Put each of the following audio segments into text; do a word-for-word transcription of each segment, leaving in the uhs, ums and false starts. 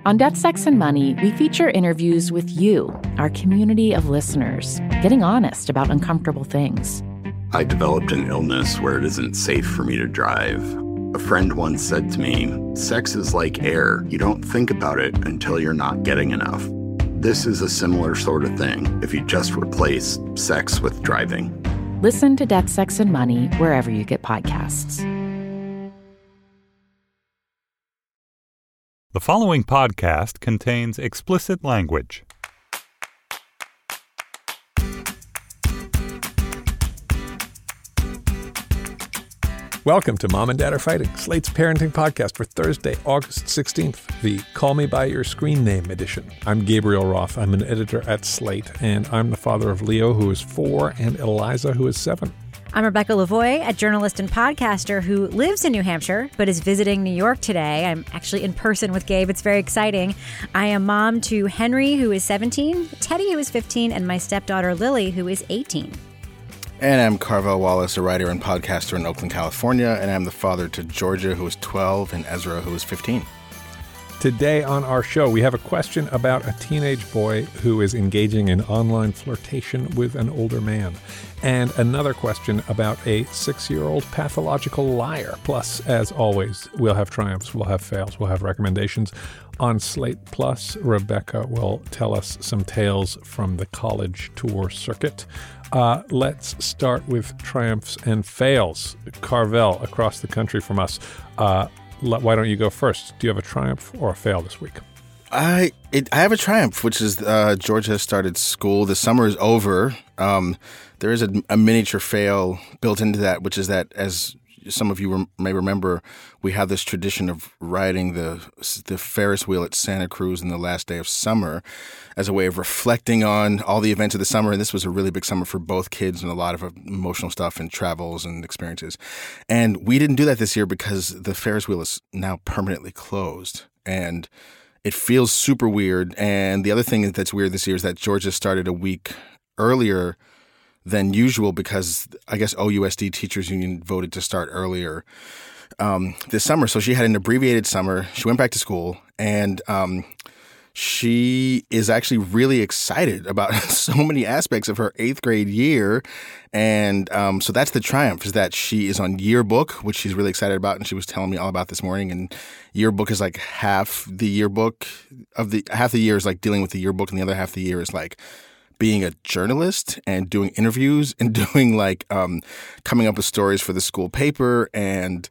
On Death, Sex, and Money, we feature interviews with you, our community of listeners, getting honest about uncomfortable things. I developed an illness where it isn't safe for me to drive. A friend once said to me, sex is like air. You don't think about it until you're not getting enough. This is a similar sort of thing if you just replace sex with driving. Listen to Death, Sex, and Money wherever you get podcasts. The following podcast contains explicit language. Welcome to Mom and Dad Are Fighting, Slate's parenting podcast for Thursday, August sixteenth, the Call Me By Your Screen Name edition. I'm Gabriel Roth. I'm an editor at Slate, and I'm the father of Leo, who is four, and Eliza, who is seven. I'm Rebecca Lavoie, a journalist and podcaster who lives in New Hampshire but is visiting New York today. I'm actually in person with Gabe. It's very exciting. I am mom to Henry, who is seventeen, Teddy, who is fifteen, and my stepdaughter, Lily, who is eighteen. And I'm Carvel Wallace, a writer and podcaster in Oakland, California, and I'm the father to Georgia, who is twelve, and Ezra, who is fifteen. Today on our show, we have a question about a teenage boy who is engaging in online flirtation with an older man, and another question about a six-year-old pathological liar. Plus, as always, we'll have triumphs, we'll have fails, we'll have recommendations. On Slate Plus, Rebecca will tell us some tales from the college tour circuit. Uh, let's start with triumphs and fails. Carvel, across the country from us. Uh, why don't you go first? Do you have a triumph or a fail this week? I it, I have a triumph, which is uh, Georgia has started school. The summer is over. Um, there is a, a miniature fail built into that, which is that, as some of you rem- may remember, we have this tradition of riding the the Ferris wheel at Santa Cruz in the last day of summer as a way of reflecting on all the events of the summer. And this was a really big summer for both kids and a lot of emotional stuff and travels and experiences. And we didn't do that this year because the Ferris wheel is now permanently closed. And it feels super weird. And the other thing that's weird this year is that Georgia started a week earlier than usual because I guess O U S D Teachers Union voted to start earlier um, this summer. So she had an abbreviated summer. She went back to school, and um, she is actually really excited about so many aspects of her eighth grade year. And um, so that's the triumph, is that she is on yearbook, which she's really excited about. And she was telling me all about this morning. And yearbook is like half the yearbook of the half the year is like dealing with the yearbook, and the other half of the year is like being a journalist and doing interviews and doing like um, coming up with stories for the school paper. And,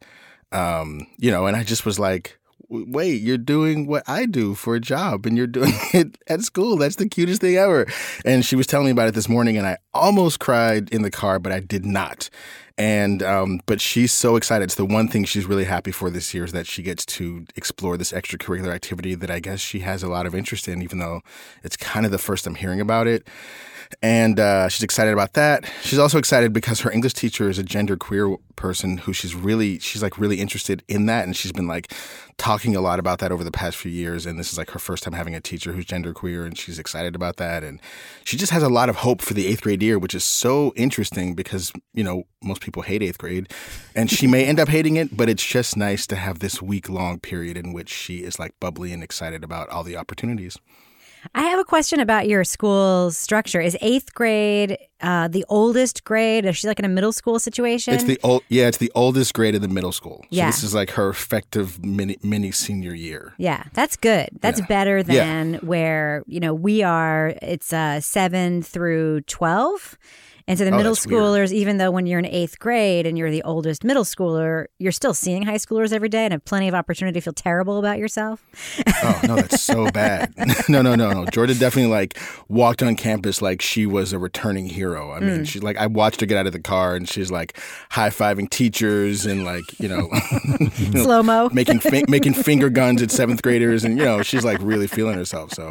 um, you know, and I just was like, wait, you're doing what I do for a job and you're doing it at school. That's the cutest thing ever. And she was telling me about it this morning, and I almost cried in the car, but I did not. And um, but she's so excited. It's the one thing she's really happy for this year, is that she gets to explore this extracurricular activity that I guess she has a lot of interest in, even though it's kind of the first I'm hearing about it. And uh, she's excited about that. She's also excited because her English teacher is a genderqueer person who she's really, she's like really interested in that. And she's been like talking a lot about that over the past few years. And this is like her first time having a teacher who's genderqueer, and she's excited about that. And she just has a lot of hope for the eighth grade year, which is so interesting because, you know, most people hate eighth grade, and she may end up hating it, but it's just nice to have this week long period in which she is like bubbly and excited about all the opportunities. I have a question about your school's structure. Is eighth grade uh, the oldest grade? Is she like in a middle school situation? It's the old, yeah, it's the oldest grade in the middle school. So yeah. This is like her effective mini, mini senior year. Yeah, that's good. That's yeah. better than yeah. where, you know, we are. It's uh, seven through twelve. And so the oh, middle that's schoolers, weird. Even though when you're in eighth grade and you're the oldest middle schooler, you're still seeing high schoolers every day and have plenty of opportunity to feel terrible about yourself. Oh, no, that's so bad. no, no, no, no. Jordan definitely like walked on campus like she was a returning hero. I mean, mm. she like I watched her get out of the car and she's like high-fiving teachers and like, you know, you know slow-mo. making fi- making finger guns at seventh graders. And, you know, she's like really feeling herself. So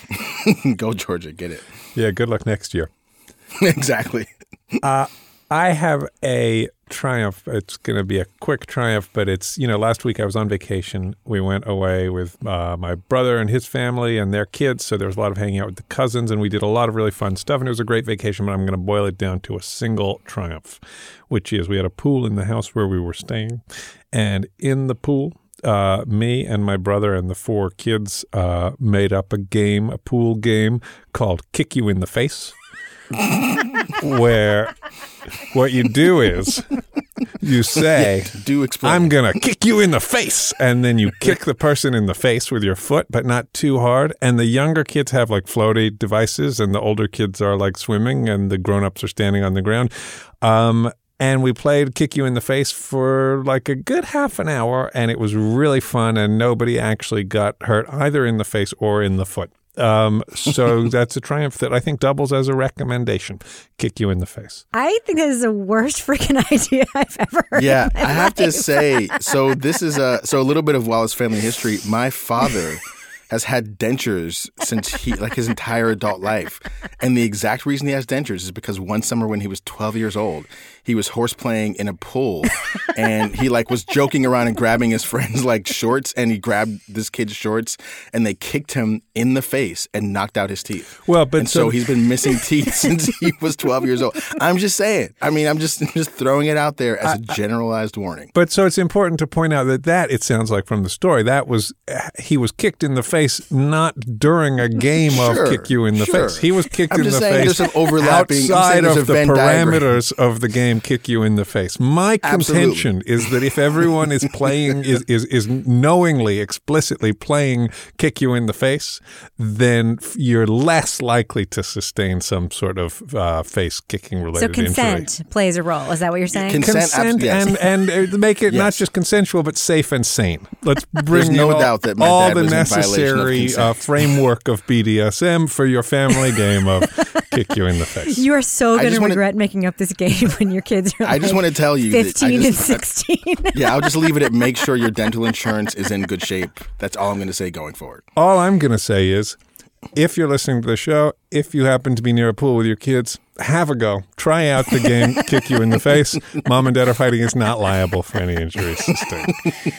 go, Georgia, get it. Yeah, good luck next year. Exactly. uh, I have a triumph. It's going to be a quick triumph, but it's, you know, last week I was on vacation. We went away with uh, my brother and his family and their kids. So there was a lot of hanging out with the cousins, and we did a lot of really fun stuff. And it was a great vacation, but I'm going to boil it down to a single triumph, which is we had a pool in the house where we were staying. And in the pool, uh, me and my brother and the four kids uh, made up a game, a pool game called Kick You in the Face, where what you do is you say, yeah, do explain. I'm going to kick you in the face. And then you kick the person in the face with your foot, but not too hard. And the younger kids have like floaty devices and the older kids are like swimming and the grown-ups are standing on the ground. Um, and we played Kick You in the Face for like a good half an hour. And it was really fun. And nobody actually got hurt either in the face or in the foot. Um, so that's a triumph that I think doubles as a recommendation. Kick you in the face. I think that is the worst freaking idea I've ever heard. Yeah, in my I have life. to say, so this is a so a little bit of Wallace family history. My father has had dentures since he like his entire adult life. And the exact reason he has dentures is because one summer when he was twelve years old, he was horse playing in a pool and he like was joking around and grabbing his friend's like shorts, and he grabbed this kid's shorts and they kicked him in the face and knocked out his teeth. Well, but and so, so he's been missing teeth since he was twelve years old. I'm just saying. I mean, I'm just just throwing it out there as a generalized warning. But so it's important to point out that that, it sounds like from the story, that was, he was kicked in the face not during a game sure, of kick you in the sure. face. He was kicked I'm in the just saying face there's some overlapping, outside of the Venn parameters of the game kick you in the face. My contention Absolutely. is that if everyone is playing, is, is, is knowingly, explicitly playing kick you in the face, then you're less likely to sustain some sort of uh, face kicking related So injury. consent plays a role. Is that what you're saying? Consent, Consent yes. and, and uh, make it not Yes. just consensual, but safe and sane. Let's bring There's in no all, doubt that my all dad the was in violation of necessary consent. uh, framework of B D S M for your family game of kick you in the face. You are so I going just to wanna- regret making up this game when your kids are I just like want to tell you that I fifteen just- and sixteen. Yeah, I'll just leave it at make sure your dental insurance is in good shape. That's all I'm going to say going forward. All I'm going to say is, if you're listening to the show, if you happen to be near a pool with your kids, have a go. Try out the game Kick You in the Face. Mom and Dad Are Fighting is not liable for any injuries sustained.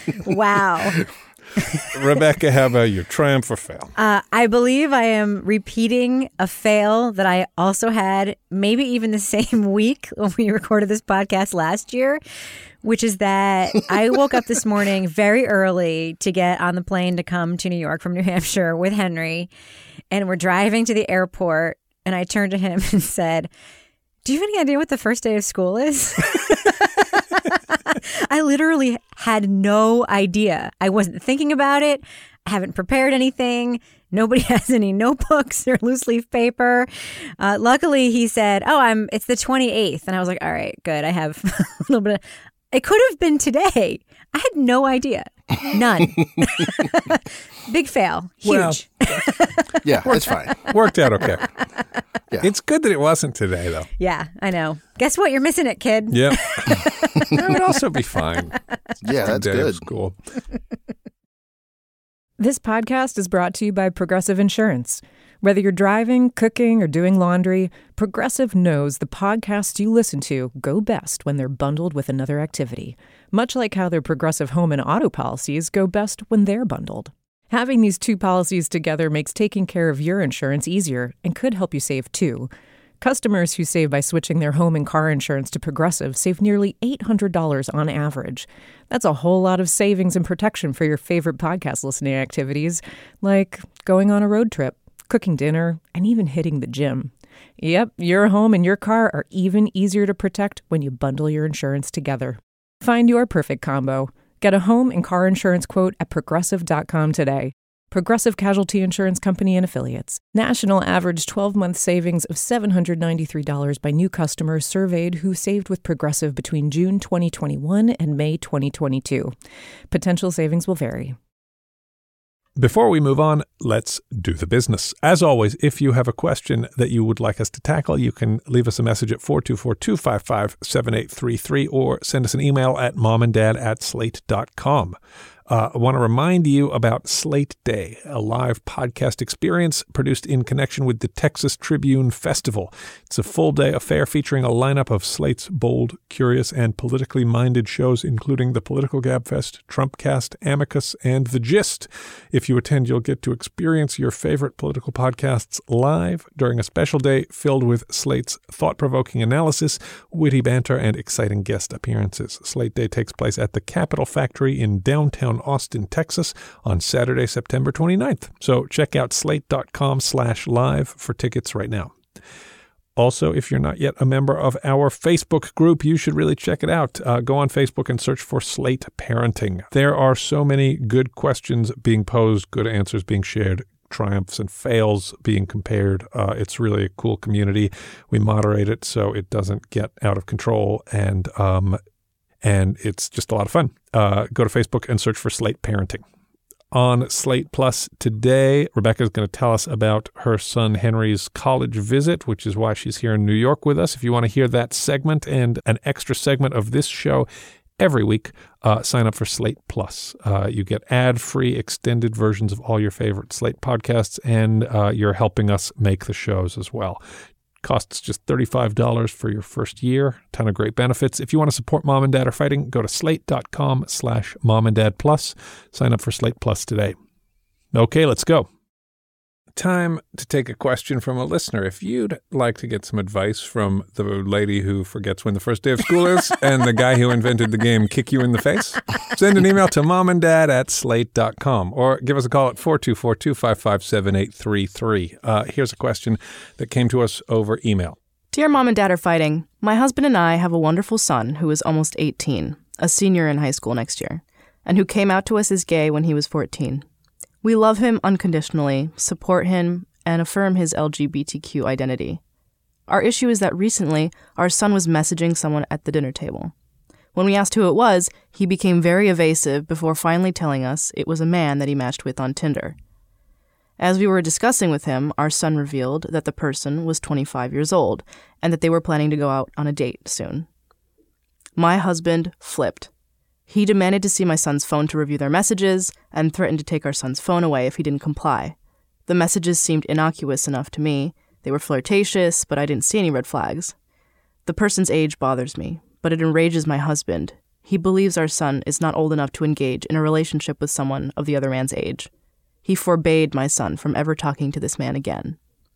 Wow. Rebecca, how about you? Triumph or fail? Uh, I believe I am repeating a fail that I also had maybe even the same week when we recorded this podcast last year, which is that I woke up this morning very early to get on the plane to come to New York from New Hampshire with Henry. And we're driving to the airport. And I turned to him and said, do you have any idea what the first day of school is? I literally had no idea. I wasn't thinking about it. I haven't prepared anything. Nobody has any notebooks or loose leaf paper. Uh, luckily, he said, oh, I'm. it's the twenty-eighth. And I was like, all right, good. I have a little bit of, it could have been today. I had no idea. None. Big fail. Huge. Well, Yeah, it's fine. worked out okay. Yeah. It's good that it wasn't today, though. Yeah, I know. Guess what? You're missing it, kid. Yep. That would also be fine. Yeah, that's Day of good. school. This podcast is brought to you by Progressive Insurance. Whether you're driving, cooking, or doing laundry, Progressive knows the podcasts you listen to go best when they're bundled with another activity, much like how their Progressive home and auto policies go best when they're bundled. Having these two policies together makes taking care of your insurance easier and could help you save too. Customers who save by switching their home and car insurance to Progressive save nearly eight hundred dollars on average. That's a whole lot of savings and protection for your favorite podcast listening activities, like going on a road trip, cooking dinner, and even hitting the gym. Yep, your home and your car are even easier to protect when you bundle your insurance together. Find your perfect combo. Get a home and car insurance quote at progressive dot com today. Progressive Casualty Insurance Company and Affiliates. National average twelve-month savings of seven hundred ninety-three dollars by new customers surveyed who saved with Progressive between June twenty twenty-one and May twenty twenty-two. Potential savings will vary. Before we move on, let's do the business. As always, if you have a question that you would like us to tackle, you can leave us a message at four two four, two five five, seven eight three three or send us an email at momanddad at slate dot com. Uh, I want to remind you about Slate Day, a live podcast experience produced in connection with the Texas Tribune Festival. It's a full-day affair featuring a lineup of Slate's bold, curious, and politically minded shows, including the Political Gabfest, Trumpcast, Amicus, and The Gist. If you attend, you'll get to experience your favorite political podcasts live during a special day filled with Slate's thought-provoking analysis, witty banter, and exciting guest appearances. Slate Day takes place at the Capitol Factory in downtown downtown Austin, Texas on Saturday, September twenty-ninth. So check out slate.com slash live for tickets right now. Also, if you're not yet a member of our Facebook group, you should really check it out. Uh, go on Facebook and search for Slate Parenting. There are so many good questions being posed, good answers being shared, triumphs and fails being compared. Uh, it's really a cool community. We moderate it so it doesn't get out of control, and um, and it's just a lot of fun. Uh, go to Facebook and search for Slate Parenting. On Slate Plus today, Rebecca is going to tell us about her son Henry's college visit, which is why she's here in New York with us. If you want to hear that segment and an extra segment of this show every week, uh, sign up for Slate Plus. Uh, you get ad-free extended versions of all your favorite Slate podcasts, and uh, you're helping us make the shows as well. Costs just thirty-five dollars for your first year. Ton of great benefits. If you want to support Mom and Dad Are Fighting, go to slate.com slash mom and dad plus. Sign up for Slate Plus today. Okay, let's go. Time to take a question from a listener. If you'd like to get some advice from the lady who forgets when the first day of school is and the guy who invented the game Kick You in the Face, send an email to momanddad at slate dot com or give us a call at four two four, two five five, seven eight three three. Uh, here's a question that came to us over email. Dear Mom and Dad Are Fighting, my husband and I have a wonderful son who is almost eighteen, a senior in high school next year, and who came out to us as gay when he was fourteen. We love him unconditionally, support him, and affirm his L G B T Q identity. Our issue is that recently, our son was messaging someone at the dinner table. When we asked who it was, he became very evasive before finally telling us it was a man that he matched with on Tinder. As we were discussing with him, our son revealed that the person was twenty-five years old and that they were planning to go out on a date soon. My husband flipped. He demanded to see my son's phone to review their messages and threatened to take our son's phone away if he didn't comply. The messages seemed innocuous enough to me. They were flirtatious, but I didn't see any red flags. The person's age bothers me, but it enrages my husband. He believes our son is not old enough to engage in a relationship with someone of the other man's age. He forbade my son from ever talking to this man again.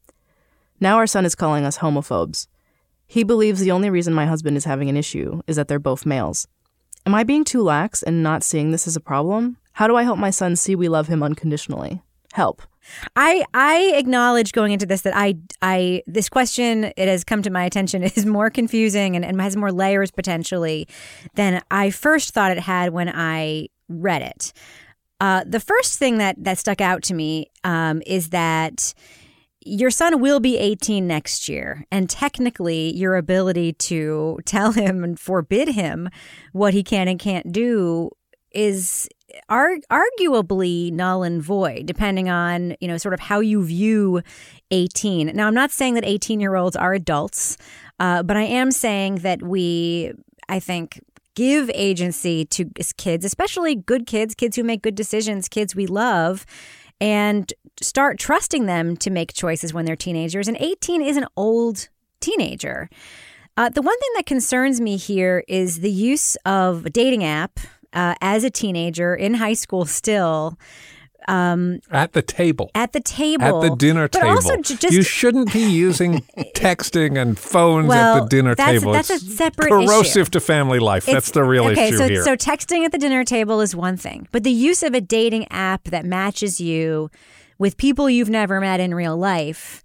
Now our son is calling us homophobes. He believes the only reason my husband is having an issue is that they're both males. Am I being too lax and not seeing this as a problem? How do I help my son see we love him unconditionally? Help. I I acknowledge going into this that I I this question, it has come to my attention, is more confusing and, and has more layers potentially than I first thought it had when I read it. Uh, the first thing that that stuck out to me um, is that your son will be eighteen next year, and technically your ability to tell him and forbid him what he can and can't do is ar- arguably null and void, depending on, you know, sort of how you view eighteen. Now, I'm not saying that eighteen-year-olds are adults, uh, but I am saying that we, I think, give agency to kids, especially good kids, kids who make good decisions, kids we love, and start trusting them to make choices when they're teenagers. And eighteen is an old teenager. Uh, the one thing that concerns me here is the use of a dating app uh, as a teenager in high school still. Um, at the table. At the table. At the dinner but table. Also just, you shouldn't be using texting and phones well, at the dinner that's, table. That's it's a separate corrosive issue. to family life. It's, that's the real okay, issue so, here. So texting at the dinner table is one thing. But the use of a dating app that matches you with people you've never met in real life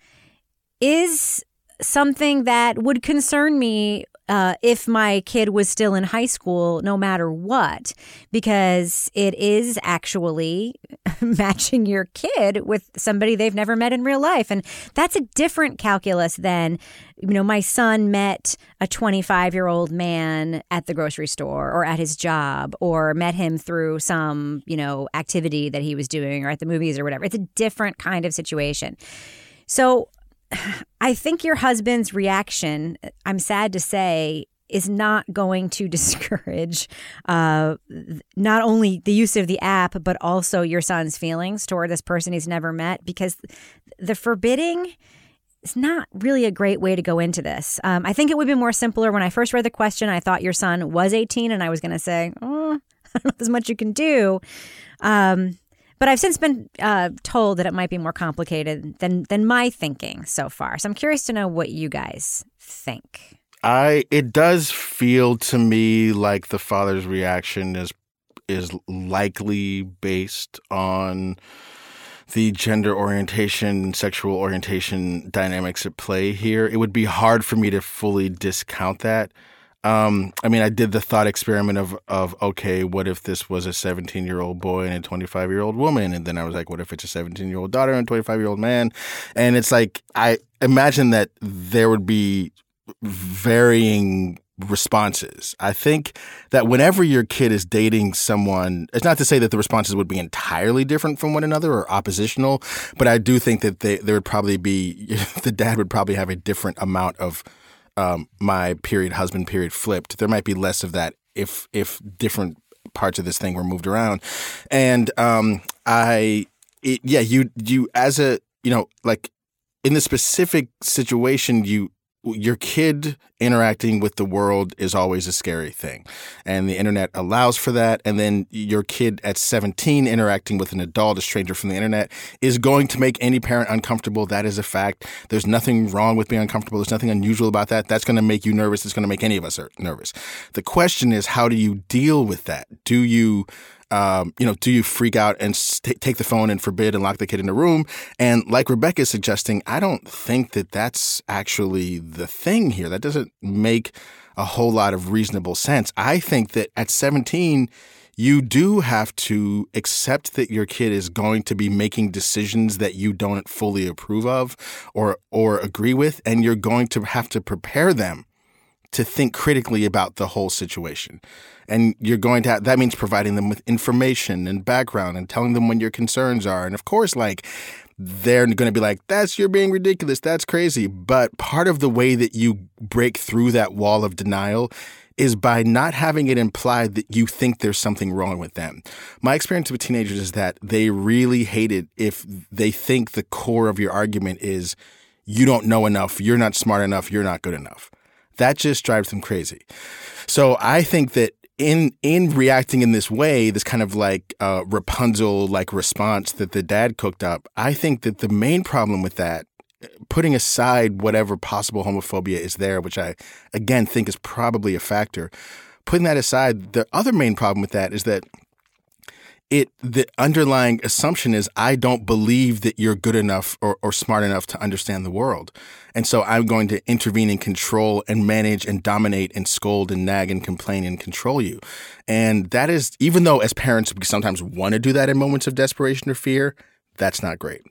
is something that would concern me uh, if my kid was still in high school, no matter what, because it is actually matching your kid with somebody they've never met in real life. And that's a different calculus than, you know, my son met a twenty-five-year-old man at the grocery store or at his job or met him through some, you know, activity that he was doing or at the movies or whatever. It's a different kind of situation. So I think your husband's reaction, I'm sad to say, is not going to discourage uh, not only the use of the app, but also your son's feelings toward this person he's never met, because the forbidding is not really a great way to go into this. Um, I think it would be more simpler. When I first read the question, I thought your son was eighteen, and I was going to say, oh, I don't know if there's much you can do. Um But I've since been uh, told that it might be more complicated than than my thinking so far. So I'm curious to know what you guys think. I it does feel to me like the father's reaction is is likely based on the gender orientation, sexual orientation dynamics at play here. It would be hard for me to fully discount that. Um, I mean, I did the thought experiment of, of, okay, what if this was a seventeen-year-old boy and a twenty-five-year-old woman? And then I was like, what if it's a seventeen-year-old daughter and a twenty-five-year-old man? And it's like, I imagine that there would be varying responses. I think that whenever your kid is dating someone, it's not to say that the responses would be entirely different from one another or oppositional, but I do think that they, there would probably be, the dad would probably have a different amount of um, my period, husband period flipped. There might be less of that if if different parts of this thing were moved around. And um, I, it, yeah, you you as a, you know, like in the specific situation, you your kid interacting with the world is always a scary thing. And the internet allows for that. And then your kid at seventeen interacting with an adult, a stranger from the internet, is going to make any parent uncomfortable. That is a fact. There's nothing wrong with being uncomfortable. There's nothing unusual about that. That's going to make you nervous. It's going to make any of us nervous. The question is, how do you deal with that? Do you Um, you know, do you freak out and st- take the phone and forbid and lock the kid in a room? And like Rebecca is suggesting, I don't think that that's actually the thing here. That doesn't make a whole lot of reasonable sense. I think that at seventeen, you do have to accept that your kid is going to be making decisions that you don't fully approve of or or agree with, and you're going to have to prepare them to think critically about the whole situation. And you're going to have, that means providing them with information and background and telling them what your concerns are. And of course, like, they're going to be like, that's, you're being ridiculous. That's crazy. But part of the way that you break through that wall of denial is by not having it implied that you think there's something wrong with them. My experience with teenagers is that they really hate it if they think the core of your argument is, you don't know enough, you're not smart enough, you're not good enough. That just drives them crazy. So I think that in in reacting in this way, this kind of like uh, Rapunzel-like response that the dad cooked up, I think that the main problem with that, putting aside whatever possible homophobia is there, which I, again, think is probably a factor, putting that aside, the other main problem with that is that It the underlying assumption is I don't believe that you're good enough or, or smart enough to understand the world. And so I'm going to intervene and control and manage and dominate and scold and nag and complain and control you. And that is, even though as parents we sometimes want to do that in moments of desperation or fear, that's not great.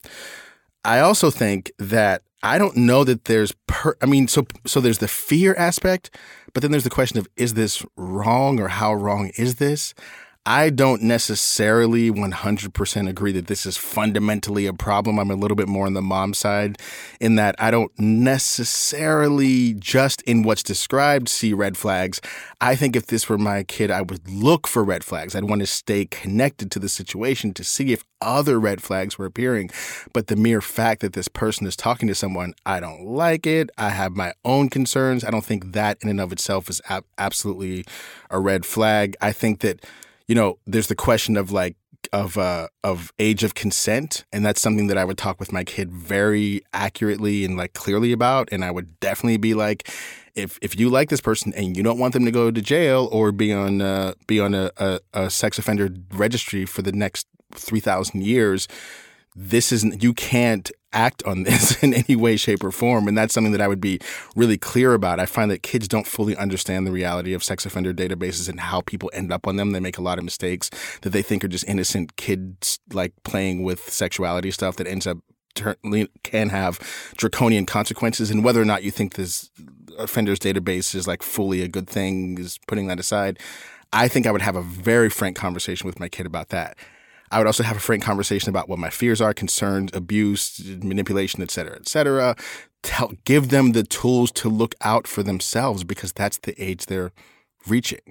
I also think that I don't know that there's per, I mean, so so there's the fear aspect, but then there's the question of, is this wrong or how wrong is this? I don't necessarily one hundred percent agree that this is fundamentally a problem. I'm a little bit more on the mom side in that I don't necessarily just in what's described see red flags. I think if this were my kid, I would look for red flags. I'd want to stay connected to the situation to see if other red flags were appearing. But the mere fact that this person is talking to someone, I don't like it. I have my own concerns. I don't think that in and of itself is ab- absolutely a red flag. I think that, you know, there's the question of like of uh, of age of consent, and that's something that I would talk with my kid very accurately and like clearly about. And I would definitely be like, if if you like this person and you don't want them to go to jail or be on uh, be on a, a, a sex offender registry for the next three thousand years, this isn't, you can't act on this in any way, shape, or form. And that's something that I would be really clear about. I find that kids don't fully understand the reality of sex offender databases and how people end up on them. They make a lot of mistakes that they think are just innocent kids like playing with sexuality stuff that ends up can have draconian consequences. And whether or not you think this offenders database is like fully a good thing, is putting that aside, I think I would have a very frank conversation with my kid about that. I would also have a frank conversation about what my fears are, concerns, abuse, manipulation, et cetera, et cetera. Tell, give them the tools to look out for themselves because that's the age they're reaching.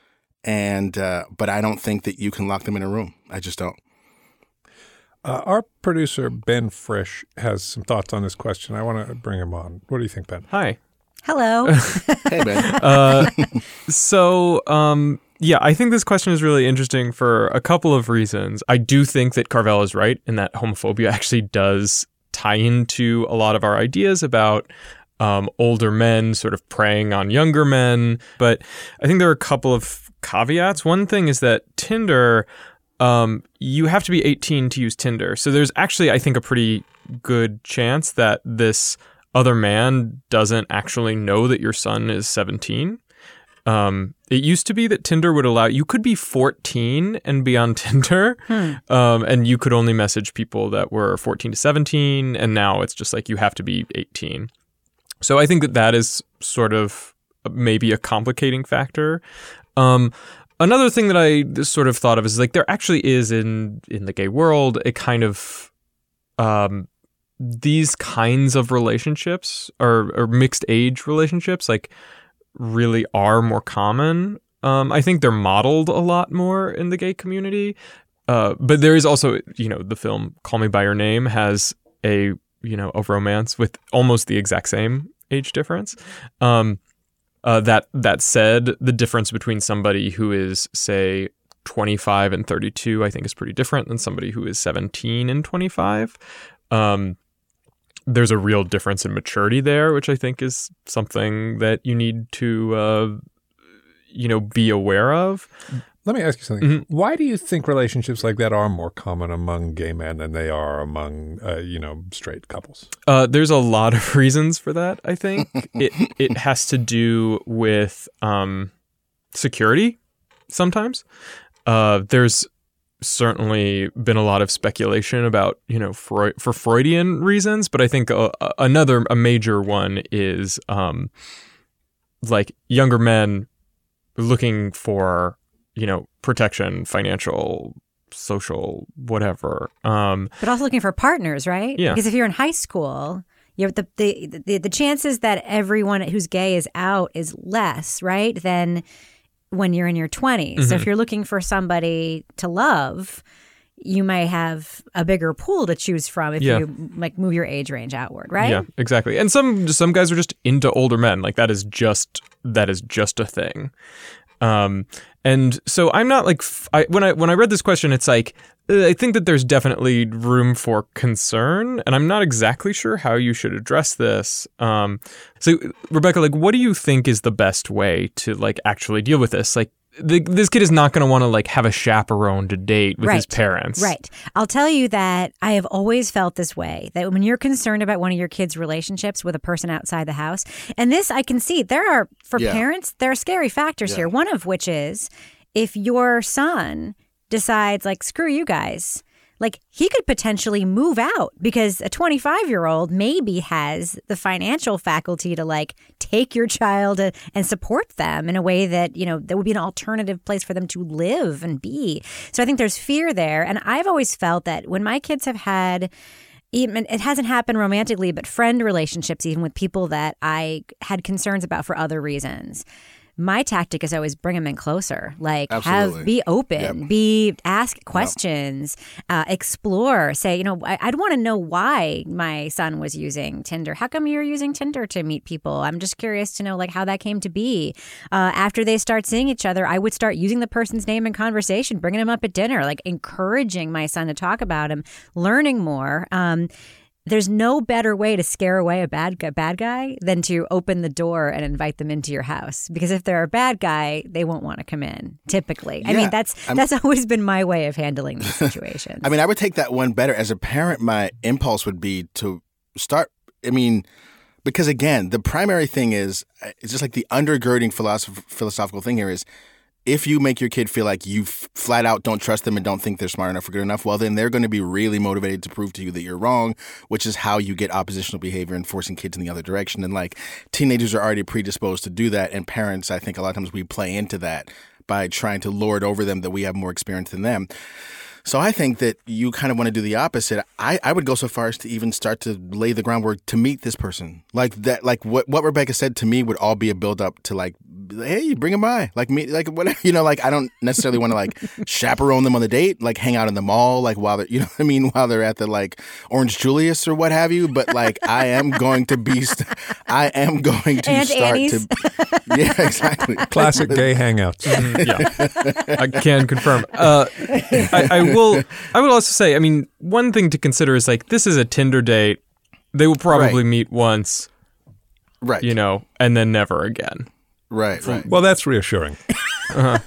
And uh, but I don't think that you can lock them in a room. I just don't. Uh, our producer, Ben Frisch, has some thoughts on this question. I want to bring him on. What do you think, Ben? Hi. Hello. Hey, Ben. uh, so, um, yeah, I think this question is really interesting for a couple of reasons. I do think that Carvel is right in that homophobia actually does tie into a lot of our ideas about um, older men sort of preying on younger men. But I think there are a couple of caveats. One thing is that Tinder, um, you have to be eighteen to use Tinder. So there's actually, I think, a pretty good chance that this other man doesn't actually know that your son is seventeen. Um, it used to be that Tinder would allow, you could be fourteen and be on Tinder, hmm. um, and you could only message people that were fourteen to seventeen, and now it's just like you have to be eighteen. So I think that that is sort of maybe a complicating factor. Um, another thing that I sort of thought of is like there actually is in, in the gay world a kind of, um, these kinds of relationships or, or mixed age relationships, like, really are more common. Um, I think they're modeled a lot more in the gay community. Uh, but there is also, you know, the film Call Me By Your Name has a, you know, a romance with almost the exact same age difference. Um, uh, that that said, the difference between somebody who is, say, twenty-five and thirty-two, I think is pretty different than somebody who is seventeen and twenty-five. Um, There's a real difference in maturity there, which I think is something that you need to, uh, you know, be aware of. Let me ask you something. Mm-hmm. Why do you think relationships like that are more common among gay men than they are among, uh, you know, straight couples? Uh, there's a lot of reasons for that, I think. it it has to do with um, security sometimes. Uh, there's certainly been a lot of speculation about, you know, Freud, for Freudian reasons, but I think uh, another, a major one is um, like younger men looking for, you know, protection, financial, social, whatever. Um, but also looking for partners, right? Yeah. Because if you're in high school, you're the, the, the, the chances that everyone who's gay is out is less, right, than when you're in your twenties. Mm-hmm. So if you're looking for somebody to love, you might have a bigger pool to choose from if yeah. you like move your age range outward, right? Yeah, exactly. And some some guys are just into older men. Like that is just that is just a thing. Um, and so I'm not like I, when I when I read this question, it's like I think that there's definitely room for concern, and I'm not exactly sure how you should address this. Um, so Rebecca, like, what do you think is the best way to like actually deal with this? Like, the, this kid is not going to want to like have a chaperone to date with right. his parents. Right. I'll tell you that I have always felt this way, that when you're concerned about one of your kids' relationships with a person outside the house, and this I can see, there are, for yeah. parents, there are scary factors yeah. here. One of which is if your son decides like, screw you guys, like he could potentially move out because a twenty-five-year-old maybe has the financial faculty to like take your child and support them in a way that, you know, that would be an alternative place for them to live and be. So I think there's fear there. And I've always felt that when my kids have had, even it hasn't happened romantically, but friend relationships, even with people that I had concerns about for other reasons, my tactic is always bring them in closer, like Absolutely. have, be open, yep. be, ask questions, yep. uh, explore, say, you know, I, I'd want to know why my son was using Tinder. How come you're using Tinder to meet people? I'm just curious to know like how that came to be. Uh, after they start seeing each other, I would start using the person's name in conversation, bringing him up at dinner, like encouraging my son to talk about him, learning more. Um, There's no better way to scare away a bad guy, bad guy than to open the door and invite them into your house. Because if they're a bad guy, they won't want to come in, typically. Yeah, I mean, that's I'm, that's always been my way of handling these situations. I mean, I would take that one better. As a parent, my impulse would be to start, I mean, because again, the primary thing is, it's just like the undergirding philosoph- philosophical thing here is, if you make your kid feel like you f- flat out don't trust them and don't think they're smart enough or good enough, well, then they're going to be really motivated to prove to you that you're wrong, which is how you get oppositional behavior and forcing kids in the other direction. And like teenagers are already predisposed to do that. And parents, I think a lot of times we play into that by trying to lord over them that we have more experience than them. So I think that you kind of want to do the opposite. I, I would go so far as to even start to lay the groundwork to meet this person. Like that, like what, what Rebecca said to me would all be a build up to like, hey, bring them by. Like me, like whatever, you know, like I don't necessarily want to like chaperone them on the date, like hang out in the mall, like while they're, you know what I mean, while they're at the like Orange Julius or what have you. But like I am going to be, st- I am going to and start Annie's. to, yeah, exactly. Classic gay hangouts. Mm, yeah, I can confirm. Uh, I, I will. I would also say, I mean, one thing to consider is like this is a Tinder date. They will probably Right. meet once. Right. You know, and then never again. Right, right. Well, that's reassuring. Uh-huh.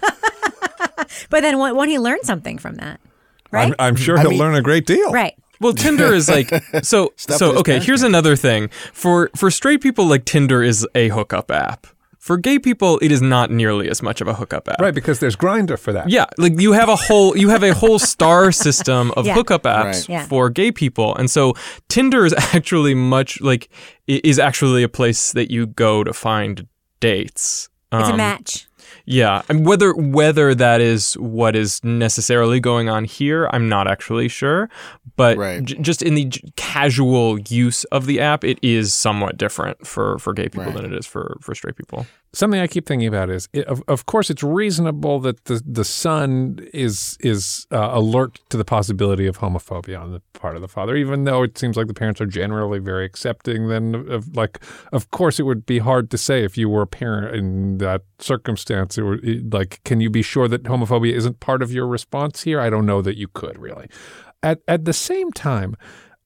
But then won't won't he learn something from that? Right? I'm, I'm sure I he'll mean- learn a great deal. Right. Well, Tinder is like so. Stuff so that his okay. parents Here's did. another thing for for straight people. Like Tinder is a hookup app. For gay people, it is not nearly as much of a hookup app. Right, because there's Grindr for that. Yeah, like you have a whole you have a whole star system of Yeah. hookup apps Right. Yeah. for gay people, and so Tinder is actually much like i- is actually a place that you go to find dates. It's a Um, match. Yeah, and whether whether that is what is necessarily going on here, I'm not actually sure. But Right. j- just in the j- casual use of the app, it is somewhat different for, for gay people Right. than it is for, for straight people. Something I keep thinking about is, it, of, of course, it's reasonable that the, the son is is uh, alert to the possibility of homophobia on the part of the father, even though it seems like the parents are generally very accepting. Then, of like, of course, it would be hard to say if you were a parent in that circumstance. It would, it, like, can you be sure that homophobia isn't part of your response here? I don't know that you could really. At at the same time,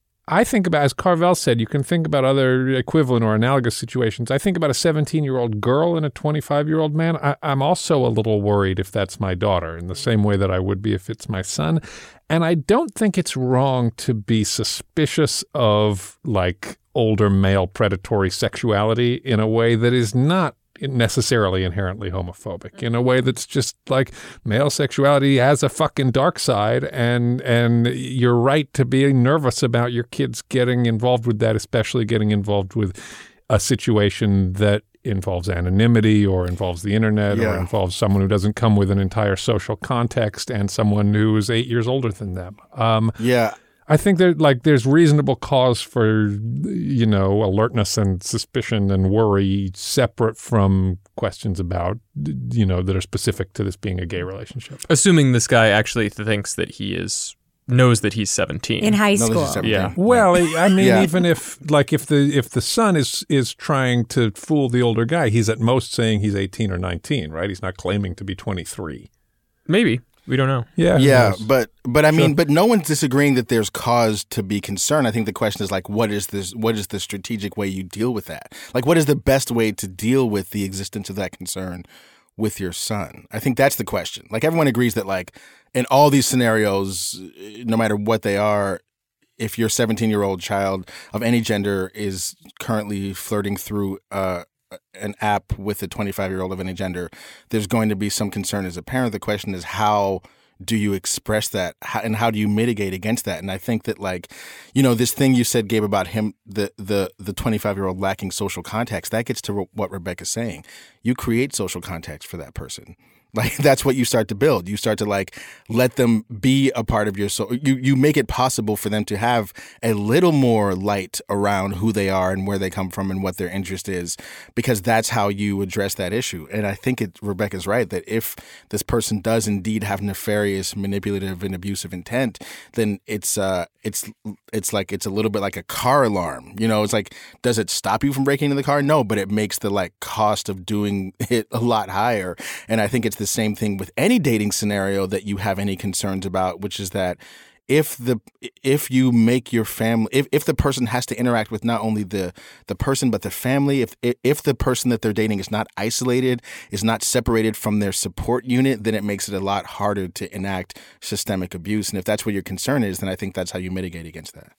I think about, as Carvel said, you can think about other equivalent or analogous situations. I think about a seventeen-year-old girl and a twenty-five-year-old man. I, I'm also a little worried if that's my daughter, in the same way that I would be if it's my son. And I don't think it's wrong to be suspicious of, like, older male predatory sexuality in a way that is not necessarily inherently homophobic, in a way that's just like male sexuality has a fucking dark side, and and you're right to be nervous about your kids getting involved with that, especially getting involved with a situation that involves anonymity or involves the internet or Yeah. involves someone who doesn't come with an entire social context and someone who is eight years older than them. Um, Yeah. I think that like there's reasonable cause for, you know, alertness and suspicion and worry separate from questions about, you know, that are specific to this being a gay relationship. Assuming this guy actually thinks that he is knows that he's seventeen. In high No, this school. is seventeen. Yeah. Well, I mean, Yeah. even if like if the if the son is is trying to fool the older guy, he's at most saying he's eighteen or nineteen, right? He's not claiming to be twenty-three. Maybe. We don't know. Yeah. who Yeah, knows? but but I mean, Sure. but no one's disagreeing that there's cause to be concerned. I think the question is like, what is this? What is the strategic way you deal with that? Like, what is the best way to deal with the existence of that concern with your son? I think that's the question. Like, everyone agrees that like in all these scenarios, no matter what they are, if your seventeen-year-old child of any gender is currently flirting through uh, an app with a twenty-five-year-old of any gender, there's going to be some concern as a parent. The question is, how do you express that, how, and how do you mitigate against that? And I think that, like, you know, this thing you said, Gabe, about him, the the the twenty-five-year-old lacking social context, that gets to re- what Rebecca's saying. You create social context for that person. Like, that's what you start to build. You start to like let them be a part of your soul. You you make it possible for them to have a little more light around who they are and where they come from and what their interest is, because that's how you address that issue. And I think it, Rebecca's right that if this person does indeed have nefarious, manipulative, and abusive intent, then it's uh it's it's like it's a little bit like a car alarm. You know, it's like, does it stop you from breaking into the car? No, but it makes the like cost of doing it a lot higher. And I think it's the same thing with any dating scenario that you have any concerns about, which is that if the if you make your family if, if the person has to interact with not only the the person but the family, if if the person that they're dating is not isolated, is not separated from their support unit, then it makes it a lot harder to enact systemic abuse. And if that's what your concern is, then I think that's how you mitigate against that.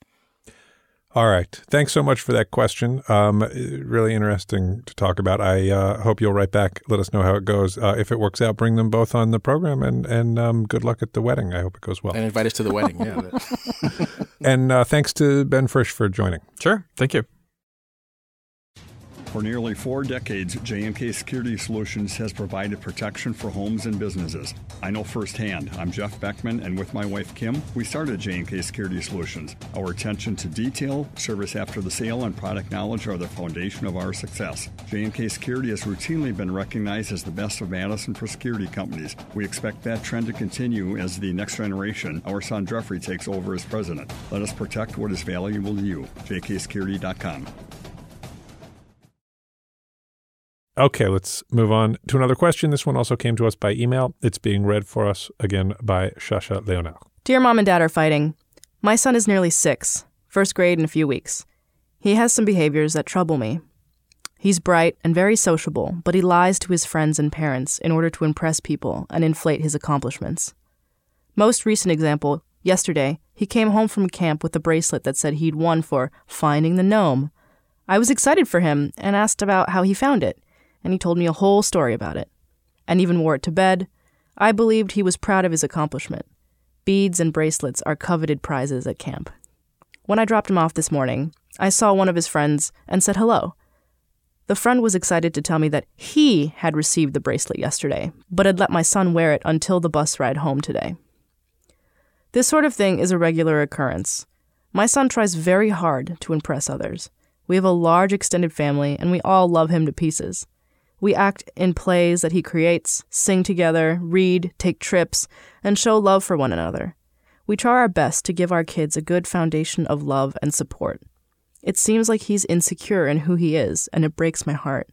All right. Thanks so much for that question. Um, really interesting to talk about. I uh, hope you'll write back. Let us know how it goes. Uh, if it works out, bring them both on the program, and and um, good luck at the wedding. I hope it goes well. And invite us to the wedding. Yeah. And uh, thanks to Ben Frisch for joining. Sure. Thank you. For nearly four decades, J and K Security Solutions has provided protection for homes and businesses. I know firsthand. I'm Jeff Beckman, and with my wife Kim, we started J and K Security Solutions. Our attention to detail, service after the sale, and product knowledge are the foundation of our success. J and K Security has routinely been recognized as the best of Madison for security companies. We expect that trend to continue as the next generation, our son Jeffrey, takes over as president. Let us protect what is valuable to you. J K security dot com. Okay, let's move on to another question. This one also came to us by email. It's being read for us again by Shasha Leonel. Dear Mom and Dad are fighting. My son is nearly six, first grade in a few weeks. He has some behaviors that trouble me. He's bright and very sociable, but he lies to his friends and parents in order to impress people and inflate his accomplishments. Most recent example, yesterday, he came home from camp with a bracelet that said he'd won for finding the gnome. I was excited for him and asked about how he found it, and he told me a whole story about it, and even wore it to bed. I believed he was proud of his accomplishment. Beads and bracelets are coveted prizes at camp. When I dropped him off this morning, I saw one of his friends and said hello. The friend was excited to tell me that he had received the bracelet yesterday, but had let my son wear it until the bus ride home today. This sort of thing is a regular occurrence. My son tries very hard to impress others. We have a large extended family, and we all love him to pieces. We act in plays that he creates, sing together, read, take trips, and show love for one another. We try our best to give our kids a good foundation of love and support. It seems like he's insecure in who he is, and it breaks my heart.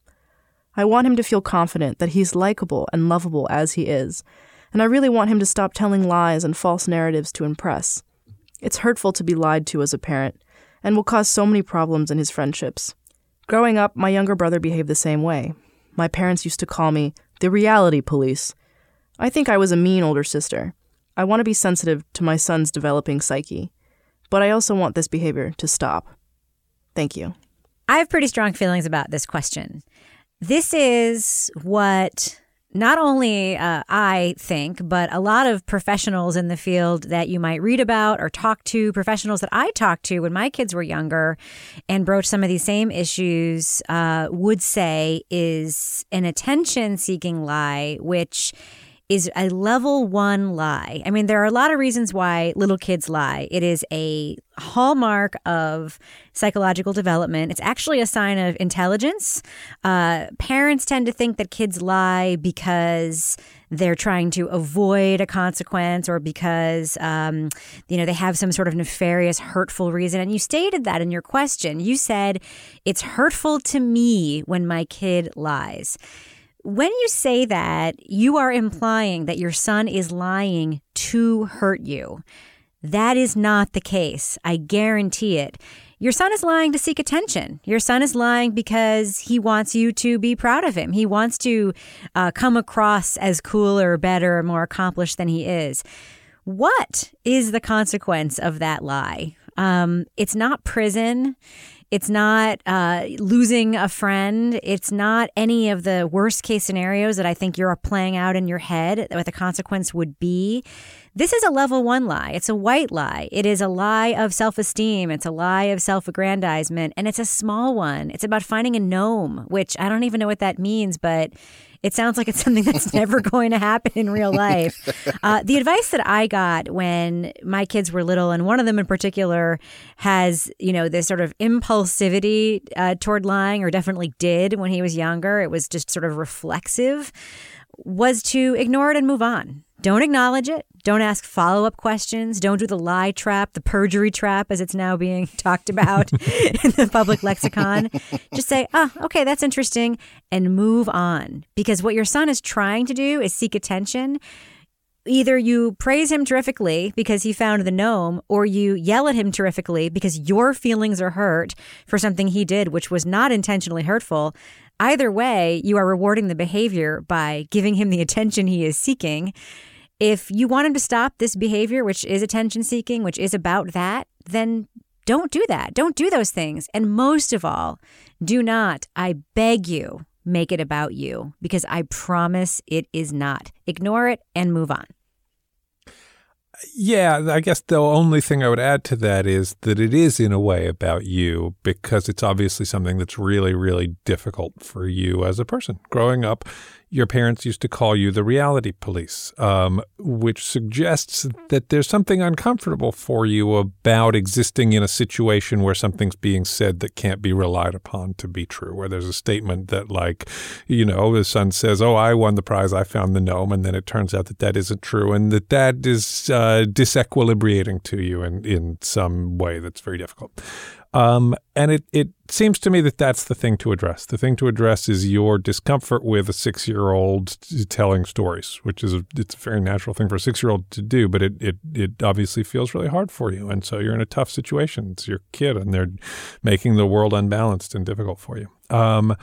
I want him to feel confident that he's likable and lovable as he is, and I really want him to stop telling lies and false narratives to impress. It's hurtful to be lied to as a parent, and will cause so many problems in his friendships. Growing up, my younger brother behaved the same way. My parents used to call me the reality police. I think I was a mean older sister. I want to be sensitive to my son's developing psyche, but I also want this behavior to stop. Thank you. I have pretty strong feelings about this question. This is what not only uh, I think, but a lot of professionals in the field that you might read about or talk to, professionals that I talked to when my kids were younger and broached some of these same issues, uh, would say is an attention-seeking lie, which is a level one lie. I mean, there are a lot of reasons why little kids lie. It is a hallmark of psychological development. It's actually a sign of intelligence. Uh, parents tend to think that kids lie because they're trying to avoid a consequence or because, um, you know, they have some sort of nefarious, hurtful reason. And you stated that in your question. You said, it's hurtful to me when my kid lies. When you say that, you are implying that your son is lying to hurt you. That is not the case. I guarantee it. Your son is lying to seek attention. Your son is lying because he wants you to be proud of him. He wants to uh, come across as cooler, better, more accomplished than he is. What is the consequence of that lie? Um, it's not prison. It's not uh, losing a friend. It's not any of the worst case scenarios that I think you're playing out in your head what the consequence would be. This is a level one lie. It's a white lie. It is a lie of self-esteem. It's a lie of self-aggrandizement. And it's a small one. It's about finding a gnome, which I don't even know what that means, but it sounds like it's something that's never going to happen in real life. Uh, the advice that I got when my kids were little, and one of them in particular has, you know, this sort of impulsivity uh, toward lying, or definitely did when he was younger. It was just sort of reflexive, was to ignore it and move on. Don't acknowledge it. Don't ask follow-up questions. Don't do the lie trap, the perjury trap, as it's now being talked about in the public lexicon. Just say, oh, okay, that's interesting, and move on. Because what your son is trying to do is seek attention. Either you praise him terrifically because he found the gnome, or you yell at him terrifically because your feelings are hurt for something he did, which was not intentionally hurtful. Either way, you are rewarding the behavior by giving him the attention he is seeking. If you want him to stop this behavior, which is attention seeking, which is about that, then don't do that. Don't do those things. And most of all, do not, I beg you, make it about you, because I promise it is not. Ignore it and move on. Yeah, I guess the only thing I would add to that is that it is in a way about you, because it's obviously something that's really, really difficult for you as a person. Growing up, your parents used to call you the reality police, um, which suggests that there's something uncomfortable for you about existing in a situation where something's being said that can't be relied upon to be true, where there's a statement that, like, you know, the son says, oh, I won the prize, I found the gnome, and then it turns out that that isn't true, and that that is uh, disequilibrating to you in, in some way that's very difficult. Um, and it, it seems to me that that's the thing to address. The thing to address is your discomfort with a six-year-old telling stories, which is a, it's a very natural thing for a six-year-old to do, but it, it, it obviously feels really hard for you. And so you're in a tough situation. It's your kid, and they're making the world unbalanced and difficult for you. Um,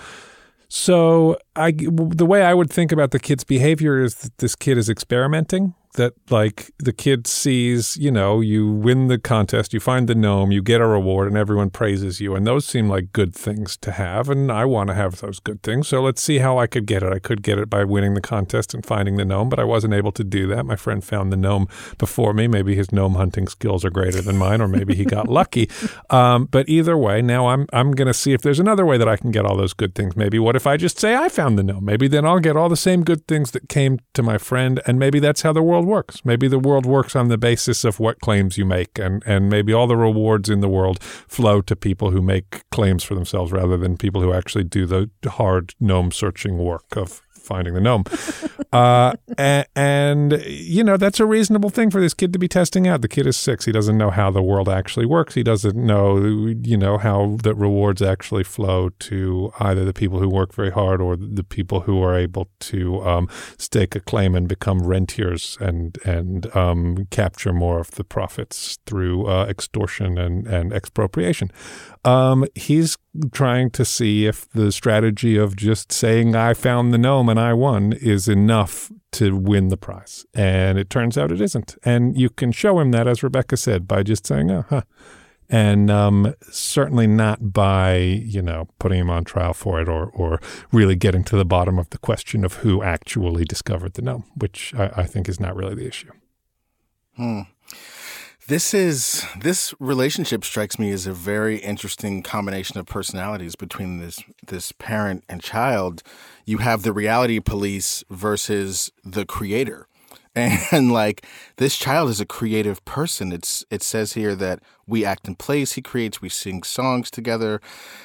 so I, the way I would think about the kid's behavior is that this kid is experimenting. That, like, the kid sees, you know, you win the contest, you find the gnome, you get a reward, and everyone praises you. And those seem like good things to have, and I want to have those good things. So let's see how I could get it. I could get it by winning the contest and finding the gnome, but I wasn't able to do that. My friend found the gnome before me. Maybe his gnome hunting skills are greater than mine, or maybe he got lucky. Um, but either way, now I'm I'm going to see if there's another way that I can get all those good things. Maybe what if I just say I found the gnome? Maybe then I'll get all the same good things that came to my friend, and maybe that's how the world works. Maybe the world works on the basis of what claims you make, and, and maybe all the rewards in the world flow to people who make claims for themselves rather than people who actually do the hard gnome searching work of finding the gnome. Uh, and, and, you know, that's a reasonable thing for this kid to be testing out. The kid is six. He doesn't know how the world actually works. He doesn't know, you know, how the rewards actually flow to either the people who work very hard or the people who are able to um, stake a claim and become rentiers and, and um, capture more of the profits through uh, extortion and, and expropriation. Um, he's trying to see if the strategy of just saying I found the gnome and I won is enough to win the prize. And it turns out it isn't. And you can show him that, as Rebecca said, by just saying, oh, huh. And um, certainly not by, you know, putting him on trial for it or or really getting to the bottom of the question of who actually discovered the gnome, which I, I think is not really the issue. Hmm. This is this relationship strikes me as a very interesting combination of personalities between this this parent and child. You have the reality police versus the creator. And like this child is a creative person. It's it says here that we act in plays he creates, we sing songs together,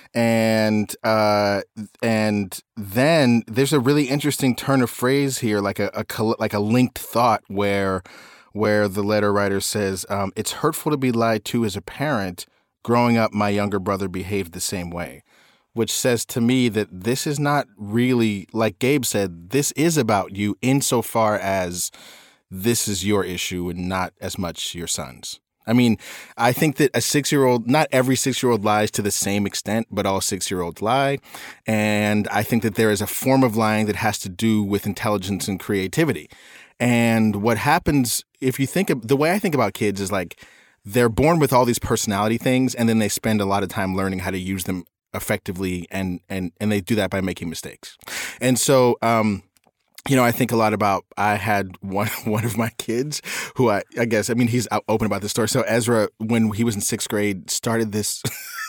and uh, and then there's a really interesting turn of phrase here, like a, a like a linked thought where. where the letter writer says, um, it's hurtful to be lied to as a parent. Growing up, my younger brother behaved the same way, which says to me that this is not really, like Gabe said, this is about you insofar as this is your issue and not as much your son's. I mean, I think that a six-year-old, not every six-year-old lies to the same extent, but all six-year-olds lie. And I think that there is a form of lying that has to do with intelligence and creativity. And what happens, if you think of the way I think about kids is like they're born with all these personality things, and then they spend a lot of time learning how to use them effectively, and and and they do that by making mistakes. And so, um, you know, I think a lot about, I had one one of my kids who I, I guess, I mean, he's open about this story. So Ezra, when he was in sixth grade, started this,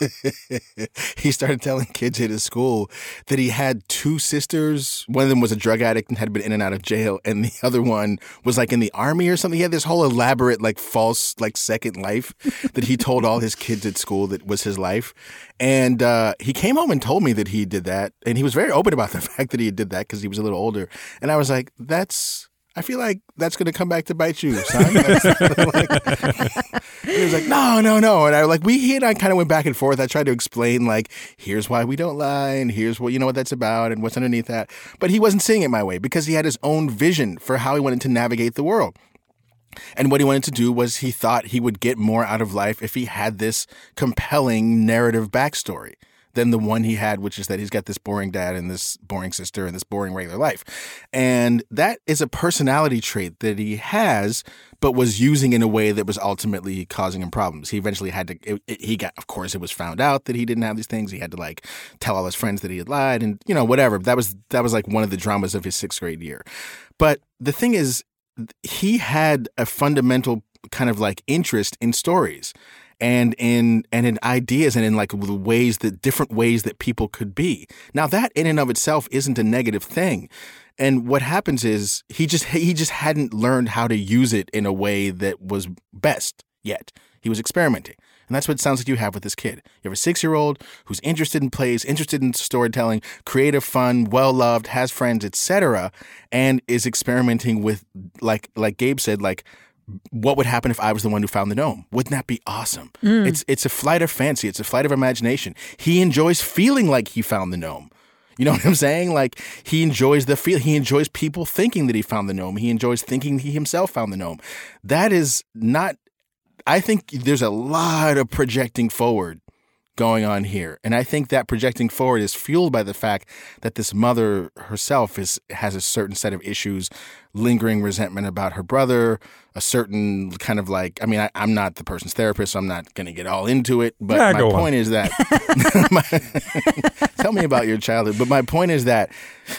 he started telling kids at his school that he had two sisters. One of them was a drug addict and had been in and out of jail. And the other one was like in the army or something. He had this whole elaborate, like false, like second life that he told all his kids at school that was his life. And uh, he came home and told me that he did that. And he was very open about the fact that he did that because he was a little older. And I was like, that's, I feel like that's going to come back to bite you, son. Like, he was like, no, no, no. And I like, we, he and I kind of went back and forth. I tried to explain, like, here's why we don't lie, and here's what, you know, what that's about and what's underneath that. But he wasn't seeing it my way because he had his own vision for how he wanted to navigate the world. And what he wanted to do was he thought he would get more out of life if he had this compelling narrative backstory than the one he had, which is that he's got this boring dad and this boring sister and this boring regular life. And that is a personality trait that he has, but was using in a way that was ultimately causing him problems. He eventually had to, it, it, he got, of course, it was found out that he didn't have these things. He had to like tell all his friends that he had lied and, you know, whatever. That was, that was like one of the dramas of his sixth grade year. But the thing is, he had a fundamental kind of like interest in stories and in and in ideas and in like the ways that different ways that people could be. Now that in and of itself isn't a negative thing. And what happens is he just he just hadn't learned how to use it in a way that was best yet. He was experimenting. And that's what it sounds like you have with this kid. You have a six-year-old who's interested in plays, interested in storytelling, creative, fun, well-loved, has friends, et cetera, and is experimenting with, like like Gabe said, like what would happen if I was the one who found the gnome? Wouldn't that be awesome? Mm. It's it's a flight of fancy. It's a flight of imagination. He enjoys feeling like he found the gnome. You know what I'm saying? Like, he enjoys the feel. He enjoys people thinking that he found the gnome. He enjoys thinking he himself found the gnome. That is not, I think there's a lot of projecting forward going on here. And I think that projecting forward is fueled by the fact that this mother herself is has a certain set of issues, lingering resentment about her brother, a certain kind of like, I mean, I, I'm not the person's therapist, so I'm not going to get all into it. But yeah, my point on. is that, my, tell me about your childhood. But my point is that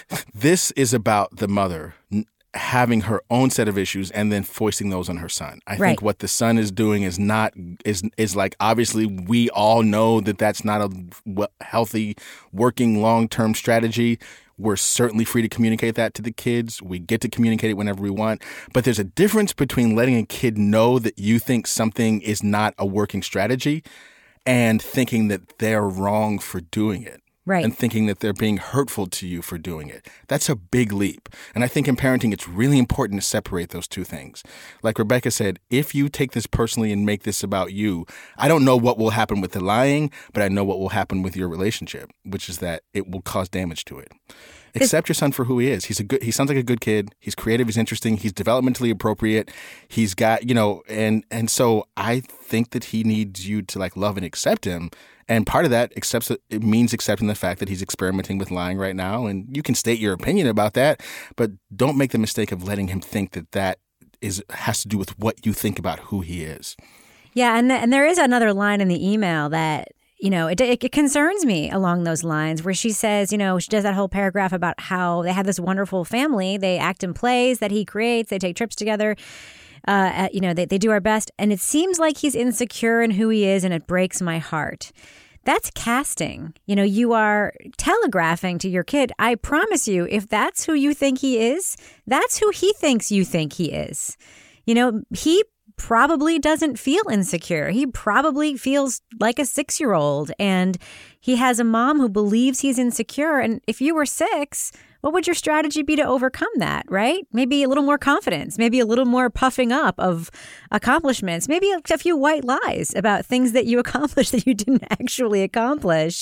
this is about the mother having her own set of issues and then foisting those on her son. I right. think what the son is doing is not is is like, obviously we all know that that's not a healthy working long-term strategy. We're certainly free to communicate that to the kids. We get to communicate it whenever we want. But there's a difference between letting a kid know that you think something is not a working strategy and thinking that they're wrong for doing it. Right. And thinking that they're being hurtful to you for doing it. That's a big leap. And I think in parenting, it's really important to separate those two things. Like Rebecca said, if you take this personally and make this about you, I don't know what will happen with the lying, but I know what will happen with your relationship, which is that it will cause damage to it. Accept your son for who he is. He's a good. He sounds like a good kid. He's creative. He's interesting. He's developmentally appropriate. He's got, you know, and and so I think that he needs you to like love and accept him. And part of that accepts it means accepting the fact that he's experimenting with lying right now. And you can state your opinion about that, but don't make the mistake of letting him think that that is has to do with what you think about who he is. Yeah, and th- and there is another line in the email that, you know, it, it, it concerns me along those lines where she says, you know, she does that whole paragraph about how they have this wonderful family. They act in plays that he creates. They take trips together. Uh, at, you know, they, they do our best. And it seems like he's insecure in who he is, and it breaks my heart. That's casting. You know, you are telegraphing to your kid, I promise you, if that's who you think he is, that's who he thinks you think he is. You know, he probably doesn't feel insecure. He probably feels like a six-year-old, and he has a mom who believes he's insecure. And if you were six, what would your strategy be to overcome that, right? Maybe a little more confidence, maybe a little more puffing up of accomplishments, maybe a few white lies about things that you accomplished that you didn't actually accomplish.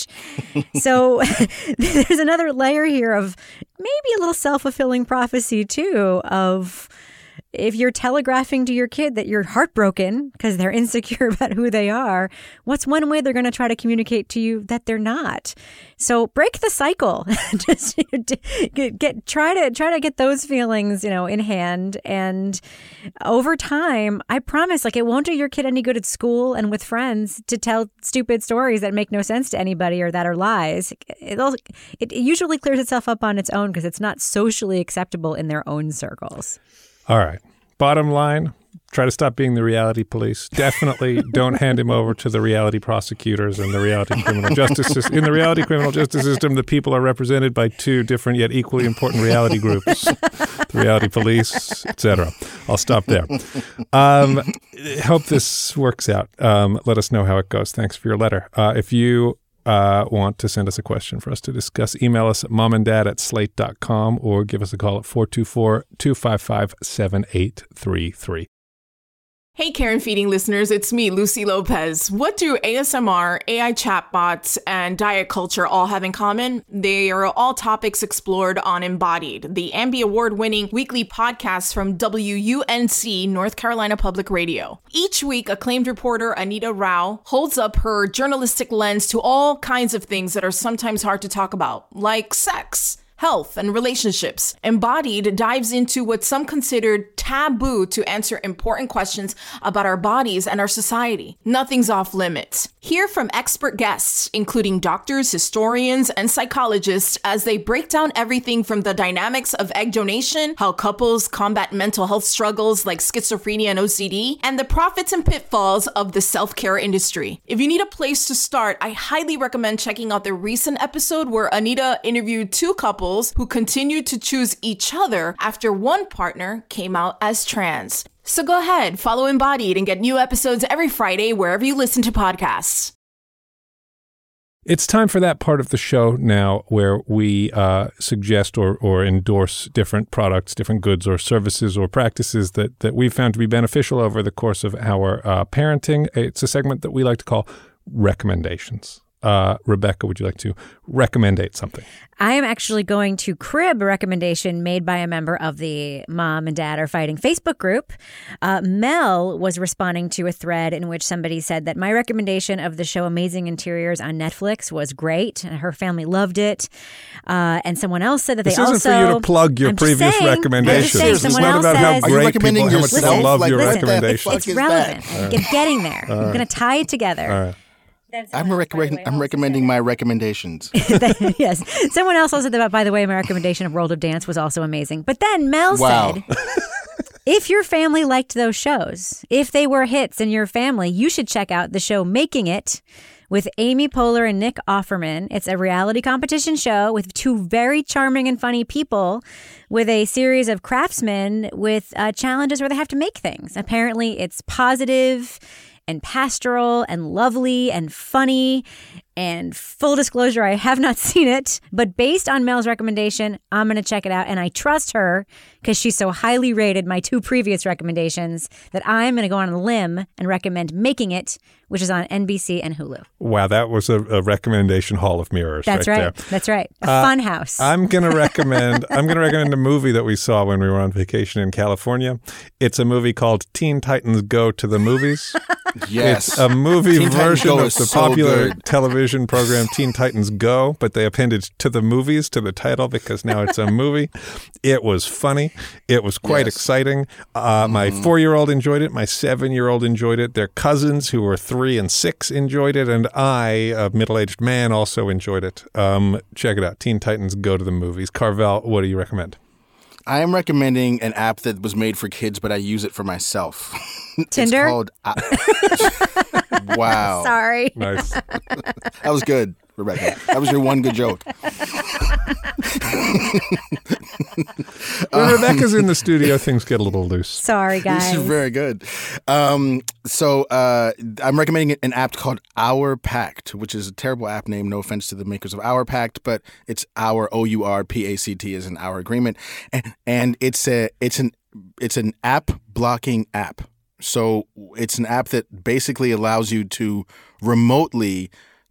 So there's another layer here of maybe a little self-fulfilling prophecy, too, of if you're telegraphing to your kid that you're heartbroken because they're insecure about who they are, what's one way they're going to try to communicate to you that they're not? So break the cycle. Just you know, get, get try to try to get those feelings, you know, in hand. And over time, I promise, like, it won't do your kid any good at school and with friends to tell stupid stories that make no sense to anybody or that are lies. It'll, it usually clears itself up on its own because it's not socially acceptable in their own circles. All right. Bottom line, try to stop being the reality police. Definitely don't hand him over to the reality prosecutors and the reality criminal justice system. In the reality criminal justice system, the people are represented by two different yet equally important reality groups, the reality police, et cetera. I'll stop there. Um, hope this works out. Um, let us know how it goes. Thanks for your letter. Uh, if you Uh, want to send us a question for us to discuss, email us at momanddad at slate dot com or give us a call at four two four, two five five, seven eight three three. Hey, Karen Feeding listeners, it's me, Lucy Lopez. What do A S M R, A I chatbots, and diet culture all have in common? They are all topics explored on Embodied, the Ambie Award-winning weekly podcast from W U N C, North Carolina Public Radio. Each week, acclaimed reporter Anita Rao holds up her journalistic lens to all kinds of things that are sometimes hard to talk about, like sex, health, and relationships. Embodied dives into what some considered taboo to answer important questions about our bodies and our society. Nothing's off limits. Hear from expert guests, including doctors, historians, and psychologists, as they break down everything from the dynamics of egg donation, how couples combat mental health struggles like schizophrenia and O C D, and the profits and pitfalls of the self-care industry. If you need a place to start, I highly recommend checking out the recent episode where Anita interviewed two couples who continued to choose each other after one partner came out as trans. So go ahead, follow Embodied and get new episodes every Friday wherever you listen to podcasts. It's time for that part of the show now where we uh, suggest or, or endorse different products, different goods or services or practices that, that we've found to be beneficial over the course of our uh, parenting. It's a segment that we like to call Recommendations. Uh, Rebecca, would you like to recommendate something? I am actually going to crib a recommendation made by a member of the Mom and Dad Are Fighting Facebook group. Uh, Mel was responding to a thread in which somebody said that my recommendation of the show Amazing Interiors on Netflix was great. And her family loved it. Uh, and someone else said that this they also... This isn't for you to plug your I'm previous saying, recommendations. Saying, it's not about says, how great people, how much listen, people love like, your listen, recommendations. It's, it's relevant. I'm right. getting there. All I'm right. going to tie it together. All right. I'm, rec- I'm recommending my recommendations. Yes. Someone else also said that, by the way, my recommendation of World of Dance was also amazing. But then Mel wow. said, if your family liked those shows, if they were hits in your family, you should check out the show Making It with Amy Poehler and Nick Offerman. It's a reality competition show with two very charming and funny people with a series of craftsmen with uh, challenges where they have to make things. Apparently, it's positive and pastoral and lovely and funny. And full disclosure, I have not seen it, but based on Mel's recommendation, I'm going to check it out. And I trust her because she's so highly rated my two previous recommendations that I'm going to go on a limb and recommend Making It, which is on N B C and Hulu. Wow, that was a, a recommendation hall of mirrors. That's right. right. There. That's right. A uh, fun house. I'm going to recommend. I'm going to recommend a movie that we saw when we were on vacation in California. It's a movie called Teen Titans Go to the Movies. Yes, it's a movie Teen version of the so popular good. television program Teen Titans Go, but they appended to the movies to the title because now it's a movie. It was funny. It was quite yes. exciting. Uh, mm-hmm. My four-year-old enjoyed it. My seven-year-old enjoyed it. Their cousins, who were three and six, enjoyed it, and I, a middle-aged man, also enjoyed it. Um, check it out. Teen Titans Go to the Movies. Carvel, what do you recommend? I am recommending an app that was made for kids, but I use it for myself. Tinder? It's called... Uh, wow. Sorry. Nice. That was good, Rebecca. That was your one good joke. When um, Rebecca's in the studio, things get a little loose. Sorry, guys. This is very good. Um, so uh, I'm recommending an app called Our Pact, which is a terrible app name. No offense to the makers of Our Pact, but it's Our O U R P A C T is an Our agreement, and, and it's a it's an it's an app blocking app. So it's an app that basically allows you to remotely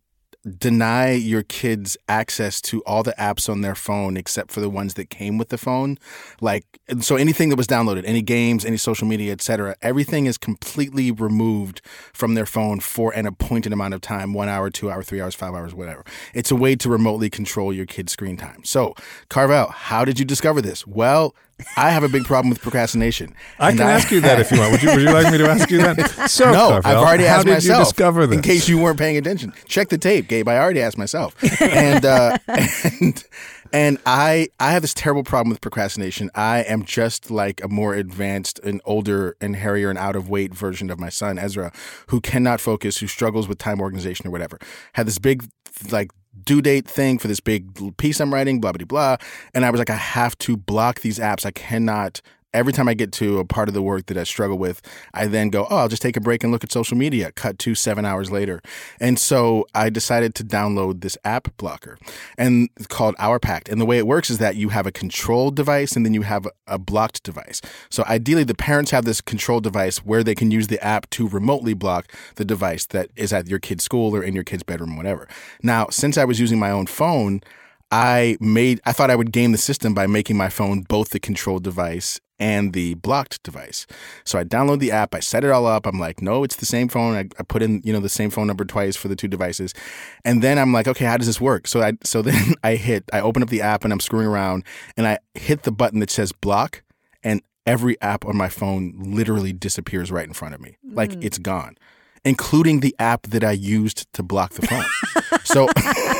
deny your kids access to all the apps on their phone except for the ones that came with the phone. Like, so anything that was downloaded, any games, any social media, et cetera, everything is completely removed from their phone for an appointed amount of time, one hour, two hours, three hours, five hours, whatever. It's a way to remotely control your kids' screen time. So, Carvel, how did you discover this? Well, I have a big problem with procrastination. I can I, ask you that if you want. Would you, would you like me to ask you that? So, no, Carvel, I've already asked how did myself. You discover this? In case you weren't paying attention. Check the tape, Gabe. I already asked myself. And uh, and and I I have this terrible problem with procrastination. I am just like a more advanced and older and hairier and out of weight version of my son, Ezra, who cannot focus, who struggles with time organization or whatever. Had this big, like, due date thing for this big piece I'm writing, blah, blah, blah. And I was like, I have to block these apps. I cannot. Every time I get to a part of the work that I struggle with, I then go, oh, I'll just take a break and look at social media. Cut to seven hours later. And so I decided to download this app blocker, and it's called Our Pact. And the way it works is that you have a control device and then you have a blocked device. So ideally, the parents have this control device where they can use the app to remotely block the device that is at your kid's school or in your kid's bedroom, whatever. Now, since I was using my own phone, I made I thought I would game the system by making my phone both the control device and the blocked device. So I download the app, I set it all up. I'm like, no, it's the same phone. I, I put in, you know, the same phone number twice for the two devices. And then I'm like, okay, how does this work? So I so then I hit, I open up the app and I'm screwing around and I hit the button that says block, and every app on my phone literally disappears right in front of me. Like mm. it's gone, including the app that I used to block the phone. so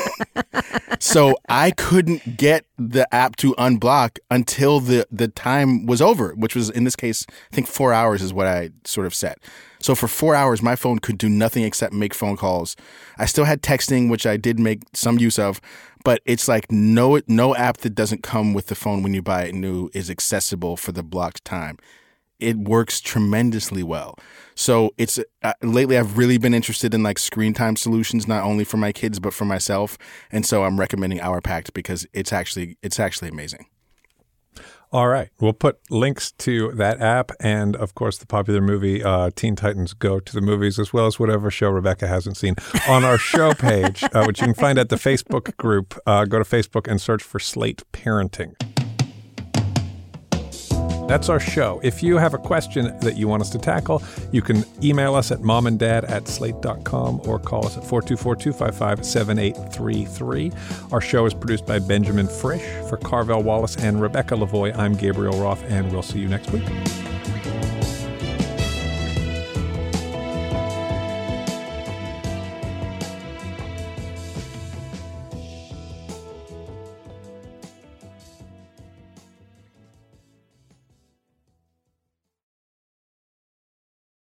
So I couldn't get the app to unblock until the, the time was over, which was, in this case, I think four hours is what I sort of set. So for four hours, my phone could do nothing except make phone calls. I still had texting, which I did make some use of, but it's like no no app that doesn't come with the phone when you buy it new is accessible for the blocked time. it works tremendously well. So it's uh, lately I've really been interested in like screen time solutions, not only for my kids but for myself, and so I'm recommending Hour Packed because it's actually it's actually amazing. All right. We'll put links to that app and, of course, the popular movie uh, Teen Titans Go to the Movies, as well as whatever show Rebecca hasn't seen, on our show page, uh, which you can find at the Facebook group. Uh, go to Facebook and search for Slate Parenting. That's our show. If you have a question that you want us to tackle, you can email us at momanddad at slate dot com or call us at four two four, two five five, seven eight three three. Our show is produced by Benjamin Frisch. For Carvel Wallace and Rebecca Lavoie, I'm Gabriel Roth, and we'll see you next week.